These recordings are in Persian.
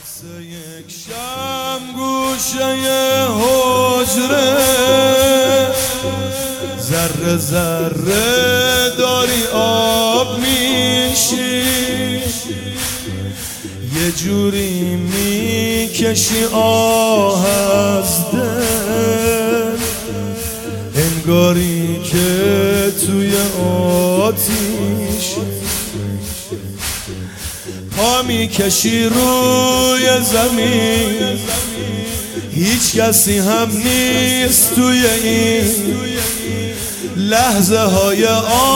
یک شم گوشه حجره ذره ذره داری آب میشی، یه جوری میکشی آه از دل، انگاری که توی آتیش پا میکشی روی زمین، هیچ کسی هم نیست توی این لحظه های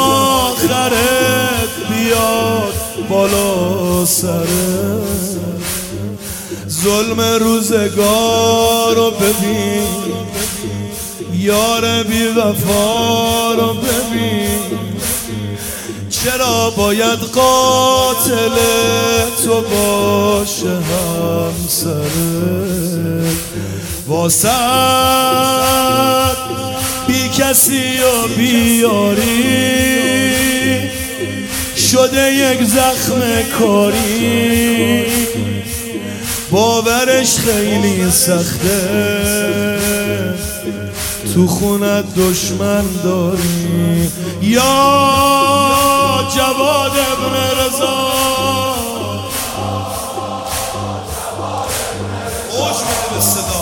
آخرت بیاد بالا سرت. ظلم روزگار رو ببین، یار بی وفا رو ببین، چرا باید قاتل تو باشه همسرت؟ واسه بی کسی و بیاری شده یک زخم کاری، باورش خیلی سخته تو خونت دشمن داری. یا جواد ابن رضا خوش میده به صدا.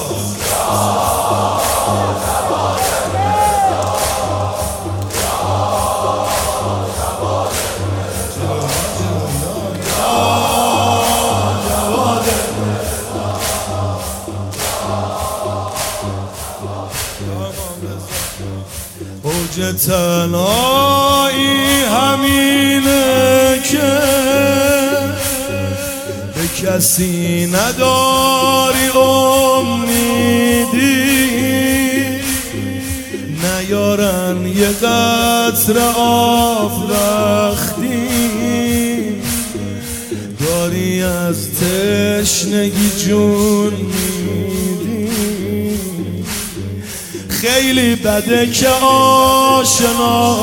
اوج تنهایی همینه که به کسی نداری امیدی، نیارن یه قطره آب وقتی داری از تشنگی جون میدی. خیلی بده که آشنا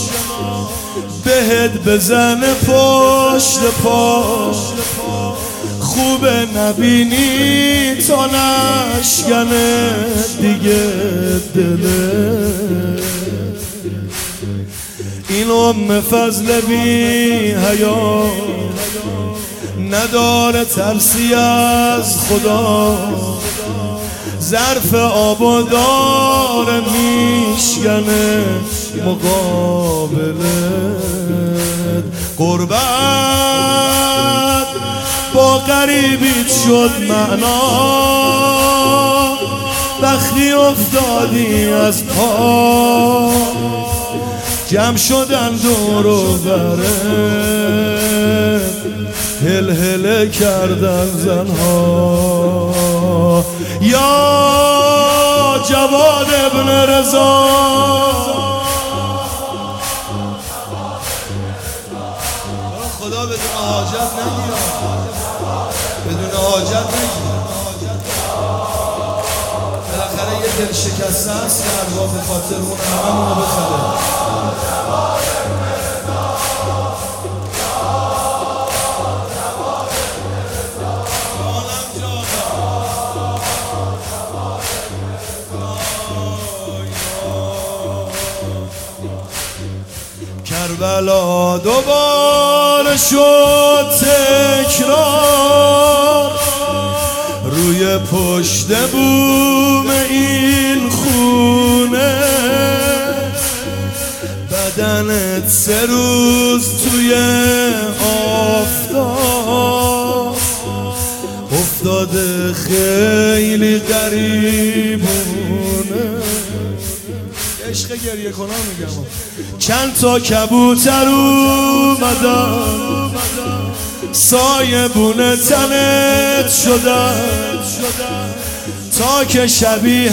بهت بزنه پشت پا، خوبه نبینی تا نشکنه دیگه دله. این ام فضل بی حیا نداره ترسی از خدا، ظرف آبو داره میشکنه مقابلت. قربت با غریبیت شد معنا، وقتی افتادی از پا جمع شدن دور و برت، هل هله کردن زنها. یا جواد ابن رضا خدا بدون حاجت نگیر، بدون حاجت نگیر. بالاخره یه دل شکسته هست که ارواح به خاطر اون همه بخره. کربلا دوباره شد تکرار، روی پشت بوم این خونه بدنت 3 روز توی آفتاب افتاده، خیلی غریبونه. عشق گریه کنم میگم. چند تا کبوتر اومدن سایه بونه تنت شدن، تا که شبیه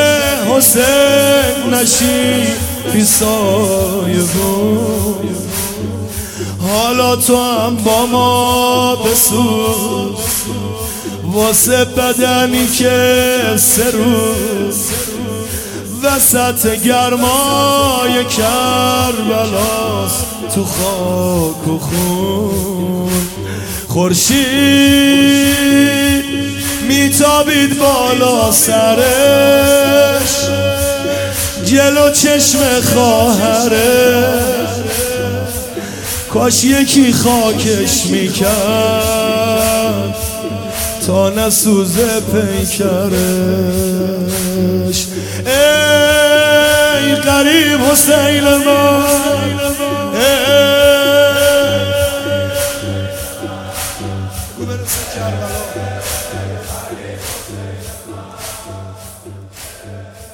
حسین نشی بی سایه بون. حالا تو هم با ما بسوز واسه بدنی که 3 روز وسط گرمای کربلاست تو خاک و خون. خورشید میتابید بالا سرش جلو چشم خواهرش کاش یکی خاکش میکرد تا نسوزه پیکرش ای غریب حسین من ای